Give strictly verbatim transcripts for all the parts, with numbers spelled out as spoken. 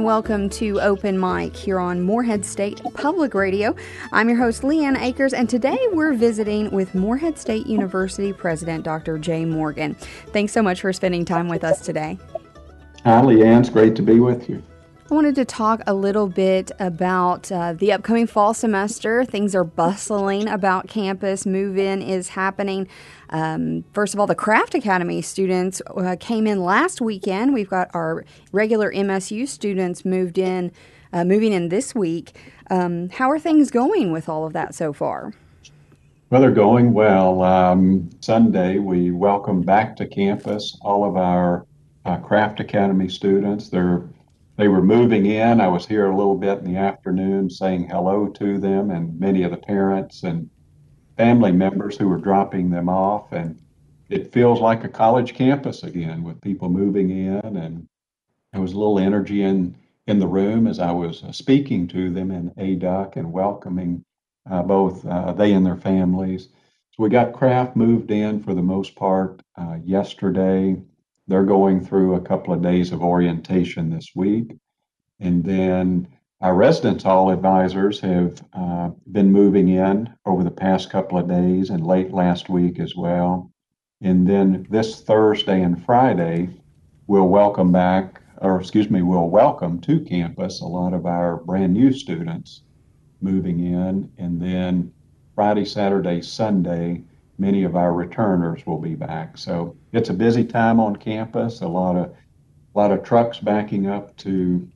welcome to Open Mic here on Morehead State Public Radio. I'm your host, Leanne Akers, and today we're visiting with Morehead State University President Doctor Jay Morgan. Thanks so much for spending time with us today. Hi, Leanne. It's great to be with you. I wanted to talk a little bit about uh, the upcoming fall semester. Things are bustling about campus. Move-in is happening. Um, first of all, the Craft Academy students uh, came in last weekend. We've got our regular M S U students moved in, uh, moving in this week. Um, how are things going with all of that so far? Well, they're going well. Um, Sunday, we welcome back to campus all of our uh, Craft Academy students. They're They were moving in. I was here a little bit in the afternoon saying hello to them and many of the parents and family members who were dropping them off. And it feels like a college campus again with people moving in. And there was a little energy in, in the room as I was uh, speaking to them in A D U C and welcoming uh, both uh, they and their families. So we got Craft moved in for the most part uh, yesterday. They're going through a couple of days of orientation this week. And then our residence hall advisors have uh, been moving in over the past couple of days and late last week as well. And then this Thursday and Friday, we'll welcome back, or excuse me, we'll welcome to campus a lot of our brand new students moving in. And then Friday, Saturday, Sunday, many of our returners will be back. So it's a busy time on campus, a lot of a lot of trucks backing up to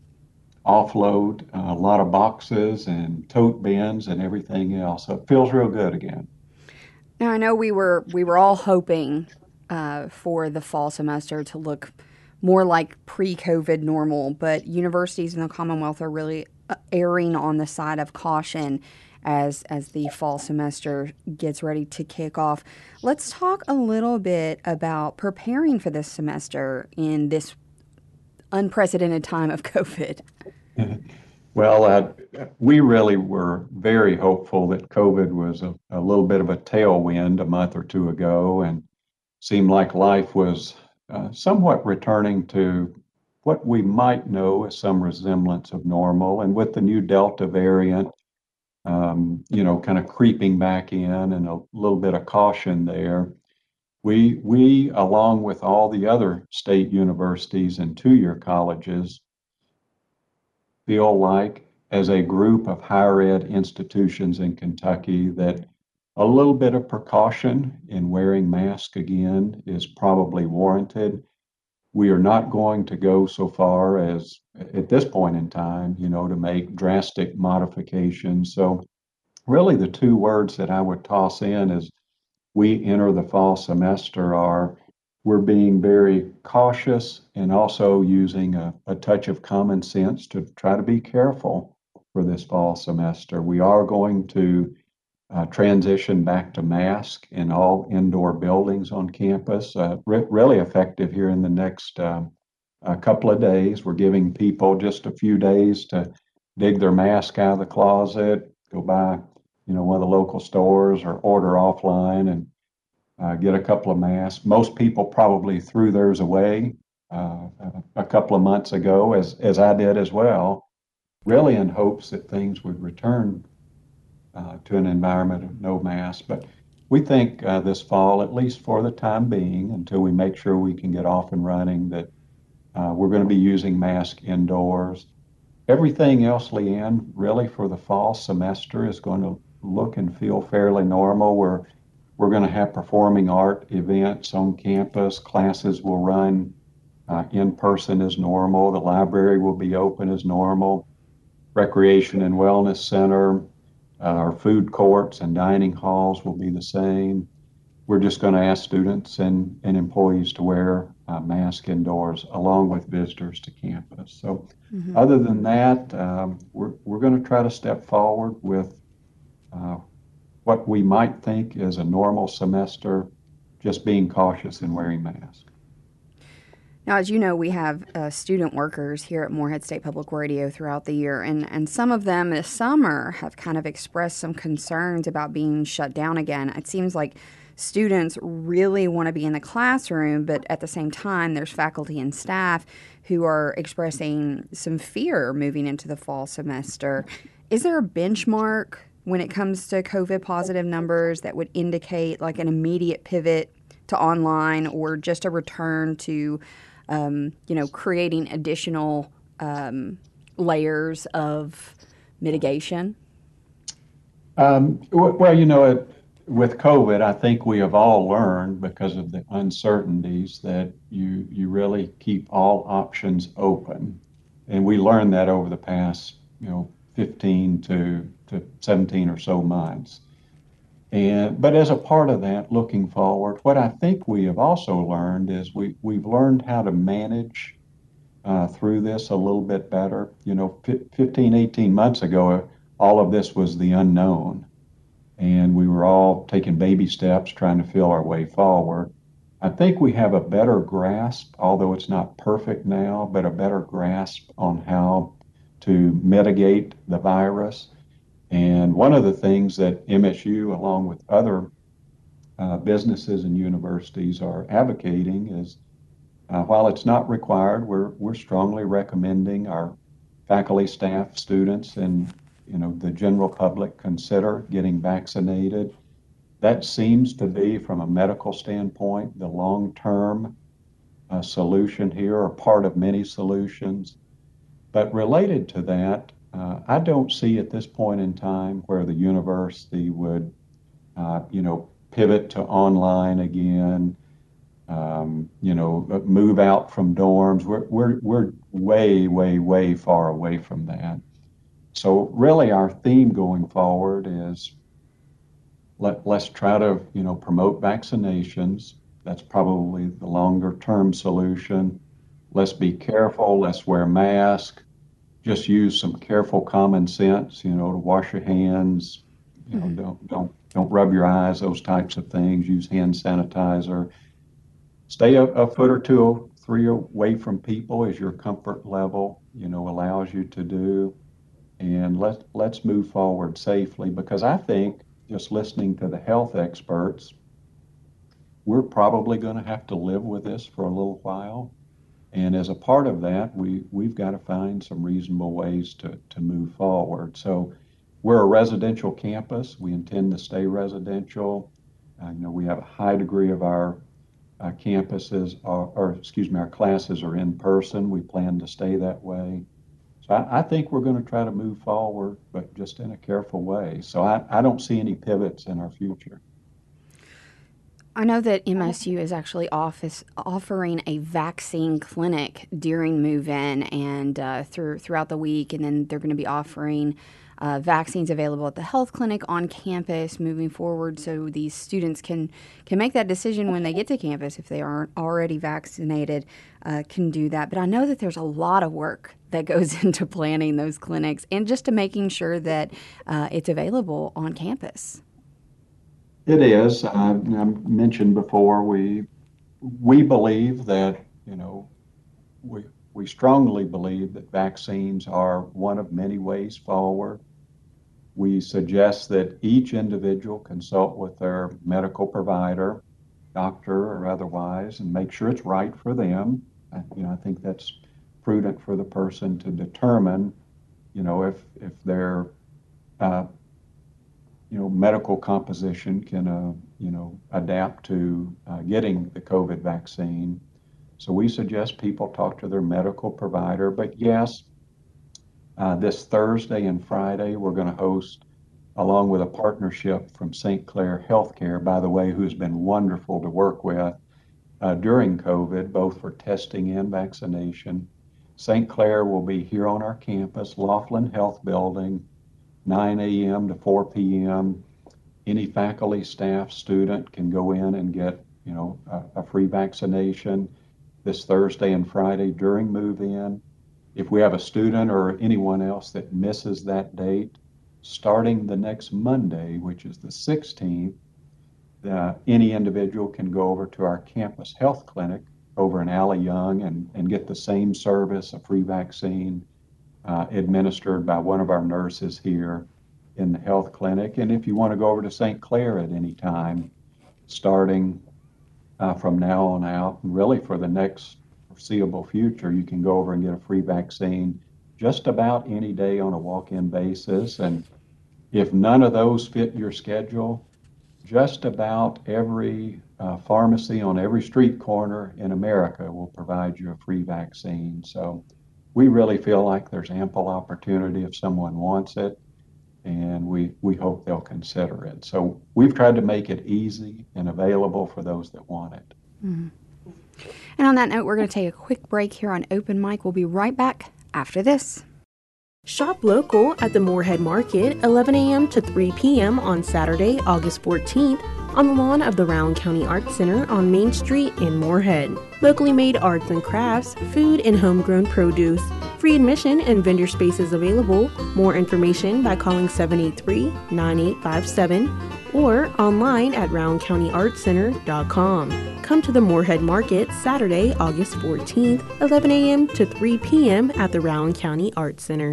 offload, uh, a lot of boxes and tote bins and everything else. So it feels real good again. Now, I know we were we were all hoping uh, for the fall semester to look more like pre-COVID normal, but universities in the Commonwealth are really erring on the side of caution as as the fall semester gets ready to kick off. Let's talk a little bit about preparing for this semester in this unprecedented time of COVID. Well, uh, we really were very hopeful that COVID was a, a little bit of a tailwind a month or two ago, and seemed like life was uh, somewhat returning to what we might know as some resemblance of normal. And with the new Delta variant, um, you know, kind of creeping back in and a little bit of caution there, we, we, along with all the other state universities and two-year colleges, feel like as a group of higher ed institutions in Kentucky that a little bit of precaution in wearing masks again is probably warranted. We are not going to go so far as at this point in time, you know, to make drastic modifications. So really the two words that I would toss in as we enter the fall semester are we're being very cautious and also using a, a touch of common sense to try to be careful for this fall semester. We are going to uh, transition back to mask in all indoor buildings on campus, uh, re- really effective here in the next uh, a couple of days. We're giving people just a few days to dig their mask out of the closet, go by, you know, one of the local stores or order offline and uh, get a couple of masks. Most people probably threw theirs away uh, a couple of months ago, as as I did as well, really in hopes that things would return uh, to an environment of no mask. But we think uh, this fall, at least for the time being, until we make sure we can get off and running, that uh, we're going to be using masks indoors. Everything else, Leanne, really for the fall semester is going to look and feel fairly normal. We're we're going to have performing art events on campus. Classes will run uh, in person as normal. The library will be open as normal. Recreation and Wellness Center, uh, our food courts and dining halls will be the same. We're just going to ask students and, and employees to wear a mask indoors along with visitors to campus. So mm-hmm. Other than that, um, we're, we're going to try to step forward with uh, what we might think is a normal semester, just being cautious and wearing masks. Now, as you know, we have uh, student workers here at Morehead State Public Radio throughout the year, and, and some of them this summer have kind of expressed some concerns about being shut down again. It seems like students really want to be in the classroom, but at the same time, there's faculty and staff who are expressing some fear moving into the fall semester. Is there a benchmark when it comes to COVID positive numbers that would indicate like an immediate pivot to online or just a return to, um, you know, creating additional um, layers of mitigation? Um, w- well, you know, it, with COVID, I think we have all learned because of the uncertainties that you you really keep all options open, and we learned that over the past, you know, fifteen to to seventeen or so months. And but as a part of that, looking forward, what I think we have also learned is we we've learned how to manage uh, through this a little bit better. You know, fifteen, eighteen months ago, all of this was the unknown, and we were all taking baby steps trying to feel our way forward. I think we have a better grasp, although it's not perfect now, but a better grasp on how to mitigate the virus. And one of the things that M S U, along with other uh, businesses and universities, are advocating is uh, while it's not required, we're we're strongly recommending our faculty, staff, students, and you know the general public consider getting vaccinated. That seems to be, from a medical standpoint, the long-term uh, solution here, or part of many solutions. But related to that, uh, I don't see at this point in time where the university would, uh, you know, pivot to online again, um, you know, move out from dorms. We're, we're, we're way, way, way far away from that. So really our theme going forward is let, let's try to, you know, promote vaccinations. That's probably the longer term solution. Let's be careful. Let's wear masks. Just use some careful common sense, you know, to wash your hands, you know, Mm-hmm. don't, don't, don't rub your eyes, those types of things. Use hand sanitizer. Stay a, a foot or two, three away from people as your comfort level, you know, allows you to do. And let, let's move forward safely because I think just listening to the health experts, we're probably going to have to live with this for a little while. And as a part of that, we, we've got to find some reasonable ways to, to move forward. So we're a residential campus. We intend to stay residential. Uh, you know, we have a high degree of our uh, campuses, are, or excuse me, our classes are in person. We plan to stay that way. So I, I think we're going to try to move forward, but just in a careful way. So I, I don't see any pivots in our future. I know that M S U is actually office, offering a vaccine clinic during move in and uh, through, throughout the week. And then they're going to be offering uh, vaccines available at the health clinic on campus moving forward. So these students can, can make that decision when they get to campus if they aren't already vaccinated, uh, can do that. But I know that there's a lot of work that goes into planning those clinics and just to making sure that uh, it's available on campus. It is. I, I mentioned before, we we believe that, you know, we we strongly believe that vaccines are one of many ways forward. We suggest that each individual consult with their medical provider, doctor or otherwise, and make sure it's right for them. I, you know, I think that's prudent for the person to determine, you know, if if their uh, you know medical composition can uh, you know adapt to uh, getting the COVID vaccine. So we suggest people talk to their medical provider. But yes, uh, this Thursday and Friday, we're going to host, along with a partnership from Saint Clair Healthcare, by the way, who's been wonderful to work with uh, during COVID, both for testing and vaccination. Saint Clair will be here on our campus, Laughlin Health Building, nine a m to four p m Any faculty, staff, student can go in and get, you know, a, a free vaccination this Thursday and Friday during move-in. If we have a student or anyone else that misses that date, starting the next Monday, which is the sixteenth, uh, any individual can go over to our campus health clinic over in Alley Young and, and get the same service, a free vaccine uh, administered by one of our nurses here in the health clinic. And if you want to go over to Saint Clair at any time, starting uh, from now on out, and really for the next foreseeable future. You can go over and get a free vaccine just about any day on a walk-in basis. And if none of those fit your schedule, just about every uh, pharmacy on every street corner in America will provide you a free vaccine. So we really feel like there's ample opportunity if someone wants it, and we, we hope they'll consider it. So we've tried to make it easy and available for those that want it. Mm-hmm. And on that note, we're going to take a quick break here on Open Mic. We'll be right back after this. Shop local at the Moorhead Market, eleven a.m. to three p.m. on Saturday, August fourteenth, on the lawn of the Rowan County Arts Center on Main Street in Moorhead. Locally made arts and crafts, food, and homegrown produce. Free admission and vendor spaces available. More information by calling seven eight three, nine eight five seven or online at rowan county arts center dot com. Come to the Moorhead Market Saturday, August fourteenth, eleven a.m. to three p.m. at the Rowan County Arts Center.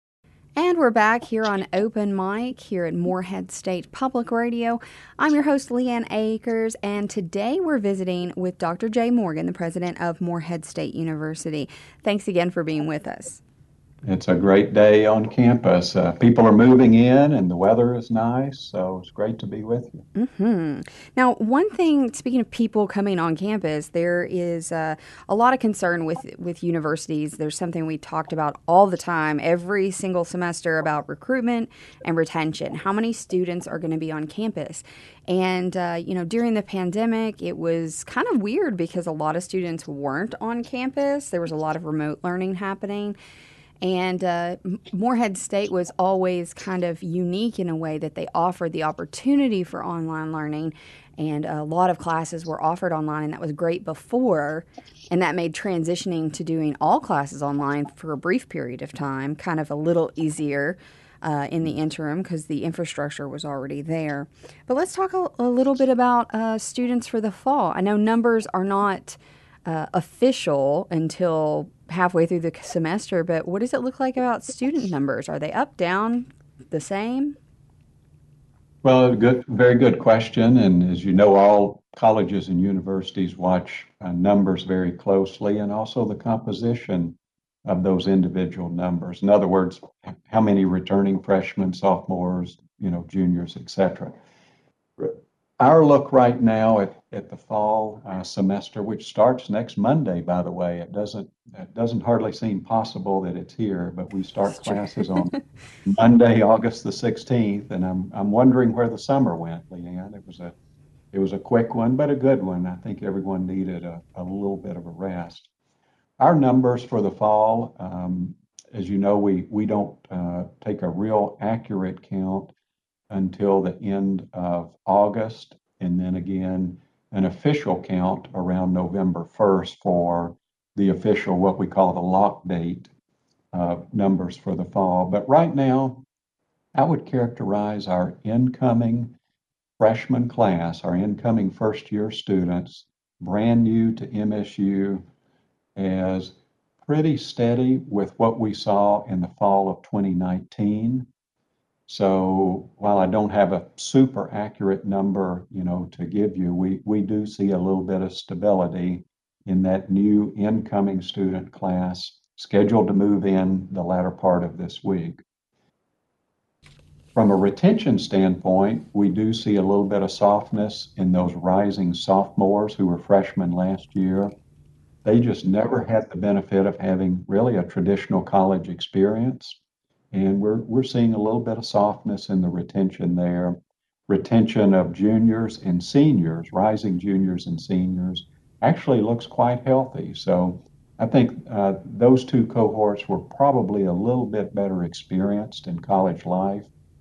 And we're back here on Open Mic here at Moorhead State Public Radio. I'm your host, Leanne Akers, and today we're visiting with Doctor Jay Morgan, the president of Moorhead State University. Thanks again for being with us. It's a great day on campus. Uh, people are moving in and the weather is nice, so it's great to be with you. Mm-hmm. Now, one thing, speaking of people coming on campus, there is uh, a lot of concern with, with universities. There's something we talked about all the time, every single semester, about recruitment and retention. How many students are going to be on campus? And, uh, you know, during the pandemic, it was kind of weird because a lot of students weren't on campus. There was a lot of remote learning happening. And uh, Moorhead State was always kind of unique in a way that they offered the opportunity for online learning, and a lot of classes were offered online, and that was great before, and that made transitioning to doing all classes online for a brief period of time kind of a little easier uh, in the interim because the infrastructure was already there. But let's talk a, a little bit about uh, students for the fall. I know numbers are not uh, official until halfway through the semester, but what does it look like about student numbers? Are they up, down, the same? Well, a good, very good question. And as you know, all colleges and universities watch uh, numbers very closely, and also the composition of those individual numbers. In other words, how many returning freshmen, sophomores, you know, juniors, et cetera. Our look right now at, at the fall uh, semester, which starts next Monday, by the way, it doesn't it doesn't hardly seem possible that it's here, but we start classes on Monday, August the sixteenth, and I'm I'm wondering where the summer went, Leanne. It was a it was a quick one, but a good one. I think everyone needed a, a little bit of a rest. Our numbers for the fall, um, as you know, we we don't uh, take a real accurate count until the end of August, and then again an official count around November first for the official, what we call the lock date uh, numbers for the fall. But right now, I would characterize our incoming freshman class, our incoming first year students, brand new to M S U, as pretty steady with what we saw in the fall of twenty nineteen. So while I don't have a super accurate number, you know, to give you, we, we do see a little bit of stability in that new incoming student class scheduled to move in the latter part of this week. From a retention standpoint, we do see a little bit of softness in those rising sophomores who were freshmen last year. They just never had the benefit of having really a traditional college experience. And we're, we're seeing a little bit of softness in the retention there. Retention of juniors and seniors, rising juniors and seniors, actually looks quite healthy. So I think uh, those two cohorts were probably a little bit better experienced in college life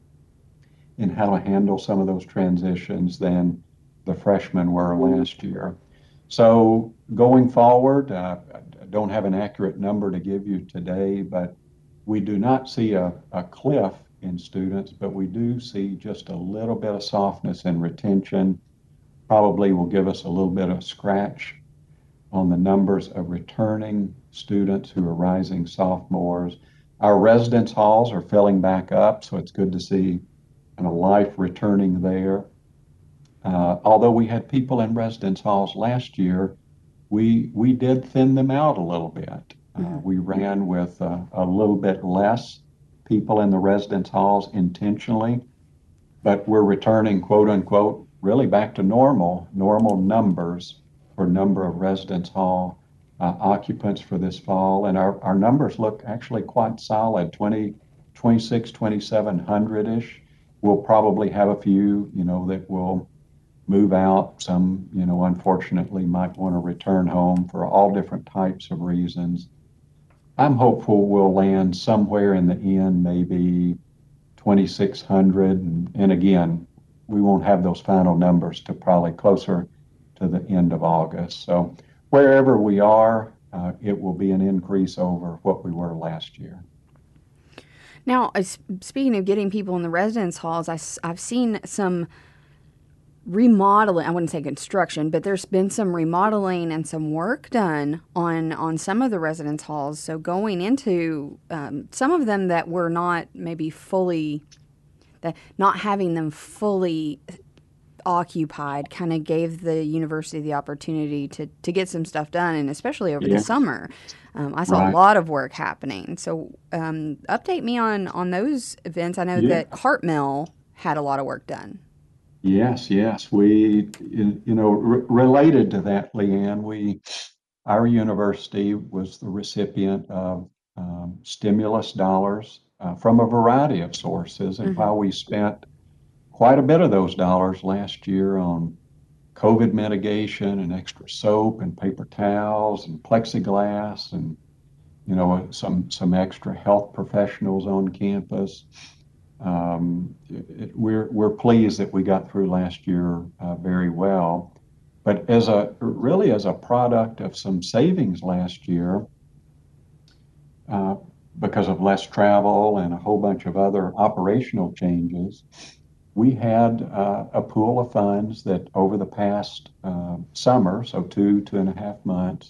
in how to handle some of those transitions than the freshmen were last year. So going forward, uh, I don't have an accurate number to give you today, but we do not see a, a cliff in students, but we do see just a little bit of softness in retention. Probably will give us a little bit of scratch on the numbers of returning students who are rising sophomores. Our residence halls are filling back up, so it's good to see kind of life returning there. Uh, although we had people in residence halls last year, we we did thin them out a little bit. Uh, Hmm. we ran with uh, a little bit less people in the residence halls intentionally, but we're returning, quote unquote, really back to normal, normal numbers for number of residence hall uh, occupants for this fall. And our, our numbers look actually quite solid, twenty, twenty-six, twenty-seven hundred-ish. We'll probably have a few, you know, that will move out. Some, you know, unfortunately might want to return home for all different types of reasons. I'm hopeful we'll land somewhere in the end, maybe twenty-six hundred. And, and again, we won't have those final numbers to probably closer to the end of August. So wherever we are, uh, it will be an increase over what we were last year. Now, uh, speaking of getting people in the residence halls, I, have seen some remodeling. I wouldn't say construction, but there's been some remodeling and some work done on on some of the residence halls. So going into um, some of them that were not maybe fully, that not having them fully occupied kind of gave the university the opportunity to, to get some stuff done, and especially over the Yes, summer. Um, I saw a right. lot of work happening. So um, update me on, on those events. I know Yeah. that Cartmill had a lot of work done. Yes, yes. We, you you know, re- related to that, Leanne, we, our university was the recipient of um, stimulus dollars uh, from a variety of sources. And Hmm. while we spent quite a bit of those dollars last year on COVID mitigation and extra soap and paper towels and plexiglass and, you know, some some extra health professionals on campus. Um, it, we're we're pleased that we got through last year uh, very well. But as a really as a product of some savings last year, uh, because of less travel and a whole bunch of other operational changes, we had uh, a pool of funds that over the past uh, summer, so two, two and a half months,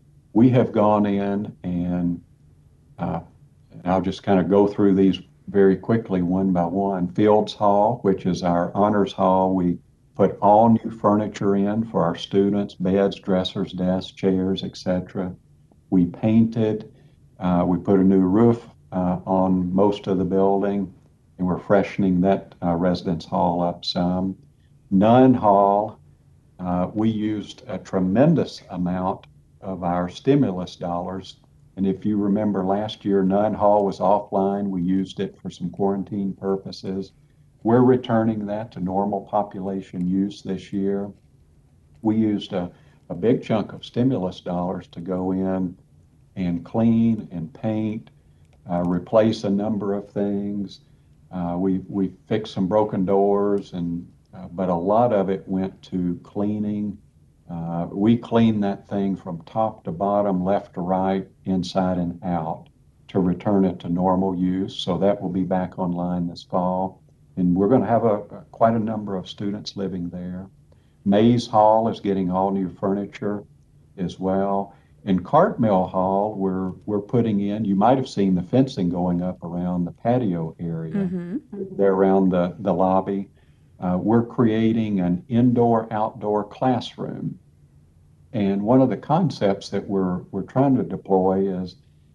we have gone in and uh, I'll just kind of go through these very quickly one by one. Fields Hall, which is our honors hall, we put all new furniture in for our students, beds, dressers, desks, chairs, et cetera. We painted, uh, we put a new roof uh, on most of the building, and we're freshening that uh, residence hall up some. Nunn Hall, uh, we used a tremendous amount of our stimulus dollars. And if you remember last year, Nunn Hall was offline. We used it for some quarantine purposes. We're returning that to normal population use this year. We used a, a big chunk of stimulus dollars to go in and clean and paint, uh, replace a number of things. Uh, we we fixed some broken doors, and uh, but a lot of it went to cleaning. Uh, we cleaned that thing from top to bottom, left to right, inside and out to return it to normal use. So that will be back online this fall, and we're going to have a, a quite a number of students living there. Mays Hall is getting all new furniture as well. In Cartmill Hall, we're we're putting in, you might have seen the fencing going up around the patio area Hmm. there around the, the lobby. Uh, we're creating an indoor outdoor classroom. And one of the concepts that we're we're trying to deploy is,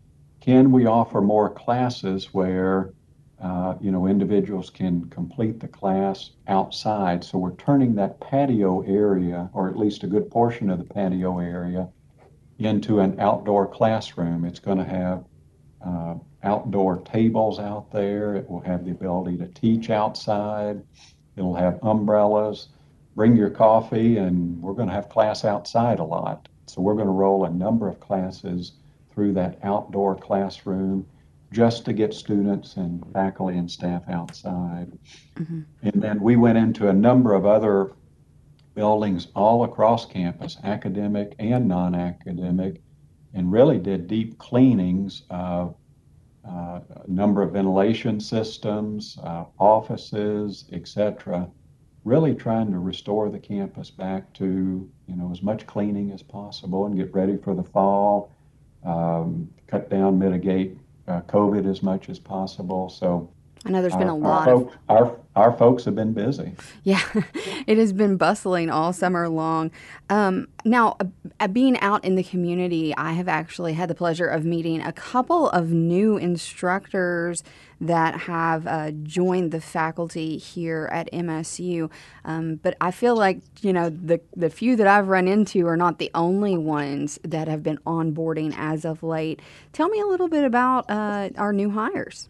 can we offer more classes where uh, you know individuals can complete the class outside? So we're turning that patio area, or at least a good portion of the patio area, into an outdoor classroom. It's going to have uh, outdoor tables out there. It will have the ability to teach outside. It'll have umbrellas. Bring your coffee, and we're going to have class outside a lot. So we're going to roll a number of classes through that outdoor classroom just to get students and faculty and staff outside. Hmm. And then we went into a number of other buildings all across campus, academic and non-academic, and really did deep cleanings of uh, a number of ventilation systems, uh, offices, et cetera. Really trying to restore the campus back to, you know, as much cleaning as possible and get ready for the fall, um, cut down, mitigate uh, COVID as much as possible. So I know there's been a Our, our lot of folks, our, our folks have been busy. Yeah, it has been bustling all summer long. Um, now, uh, being out in the community, I have actually had the pleasure of meeting a couple of new instructors that have uh, joined the faculty here at M S U. Um, but I feel like, you know, the, the few that I've run into are not the only ones that have been onboarding as of late. Tell me a little bit about uh, our new hires.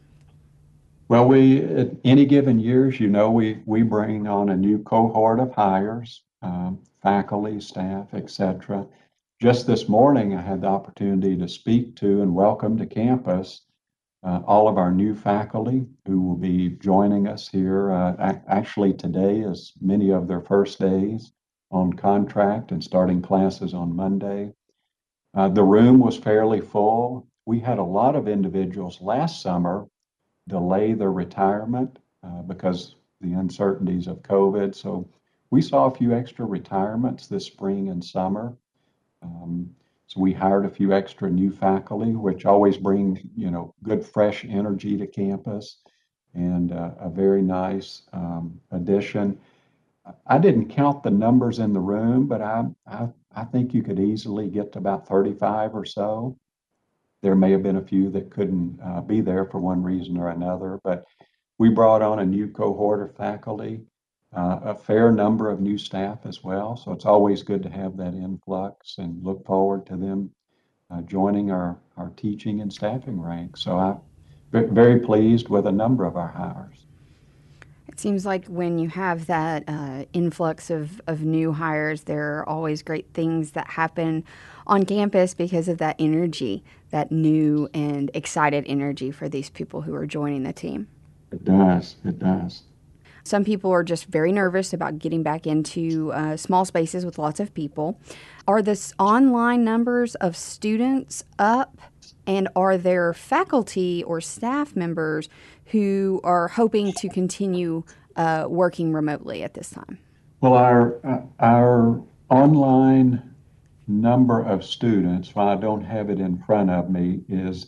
Well, we, at any given years, you know, we, we bring on a new cohort of hires, um, faculty, staff, et cetera. Just this morning, I had the opportunity to speak to and welcome to campus uh, all of our new faculty who will be joining us here. Uh, ac- actually, today is many of their first days on contract and starting classes on Monday. Uh, the room was fairly full. We had a lot of individuals last summer delay their retirement uh, because the uncertainties of COVID. So we saw a few extra retirements this spring and summer. Um, so we hired a few extra new faculty, which always bring, you know, good fresh energy to campus, and uh, a very nice um, addition. I didn't count the numbers in the room, but I, I I think you could easily get to about thirty-five or so. There may have been a few that couldn't uh, be there for one reason or another, but we brought on a new cohort of faculty, uh, a fair number of new staff as well. So it's always good to have that influx and look forward to them uh, joining our, our teaching and staffing ranks. So I'm very pleased with a number of our hires. It seems like when you have that uh, influx of, of new hires, there are always great things that happen on campus because of that energy, that new and excited energy for these people who are joining the team. It does. It does. Some people are just very nervous about getting back into uh, small spaces with lots of people. Are the online numbers of students up? And are there faculty or staff members who are hoping to continue uh, working remotely at this time? Well, our uh, our online number of students, while I don't have it in front of me, is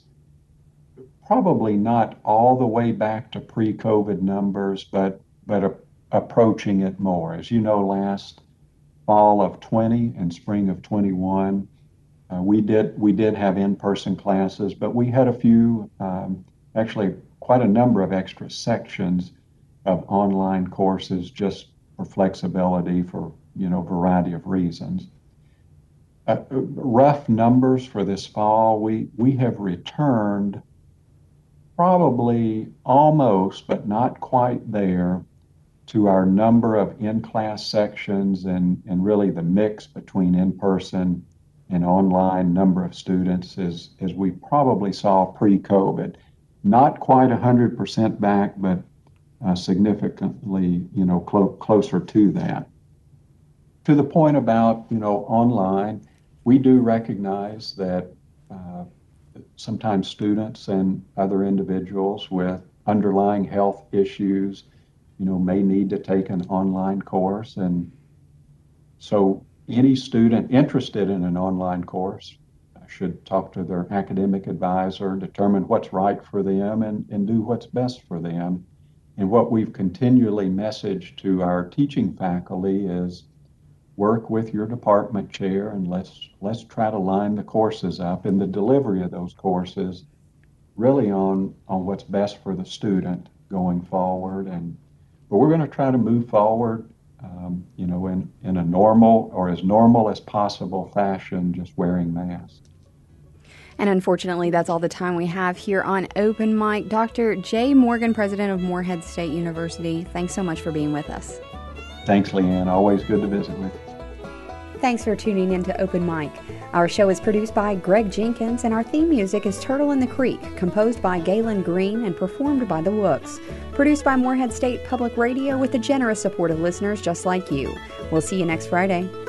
probably not all the way back to pre-COVID numbers, but but a, approaching it more. As you know, last fall of twenty and spring of twenty-one, uh, we did we did have in-person classes, but we had a few, um, actually quite a number of extra sections of online courses just for flexibility for you know variety of reasons. Uh, rough numbers for this fall, we we have returned probably almost, but not quite there, to our number of in-class sections and, and really the mix between in-person and online number of students as, as we probably saw pre-COVID. Not quite one hundred percent back, but uh, significantly, you know, clo- closer to that. To the point about, you know, online, we do recognize that uh, sometimes students and other individuals with underlying health issues, you know, may need to take an online course. And so any student interested in an online course should talk to their academic advisor, determine what's right for them, and, and do what's best for them. And what we've continually messaged to our teaching faculty is work with your department chair and let's let's try to line the courses up and the delivery of those courses really on on what's best for the student going forward. And but we're going to try to move forward um, you know in in a normal or as normal as possible fashion, just wearing masks. And unfortunately, that's all the time we have here on Open Mic. Doctor Jay Morgan, president of Morehead State University, thanks so much for being with us. Thanks, Leanne. Always good to visit with you. Thanks for tuning in to Open Mic. Our show is produced by Greg Jenkins, and our theme music is Turtle in the Creek, composed by Galen Green and performed by the Wooks. Produced by Morehead State Public Radio with the generous support of listeners just like you. We'll see you next Friday.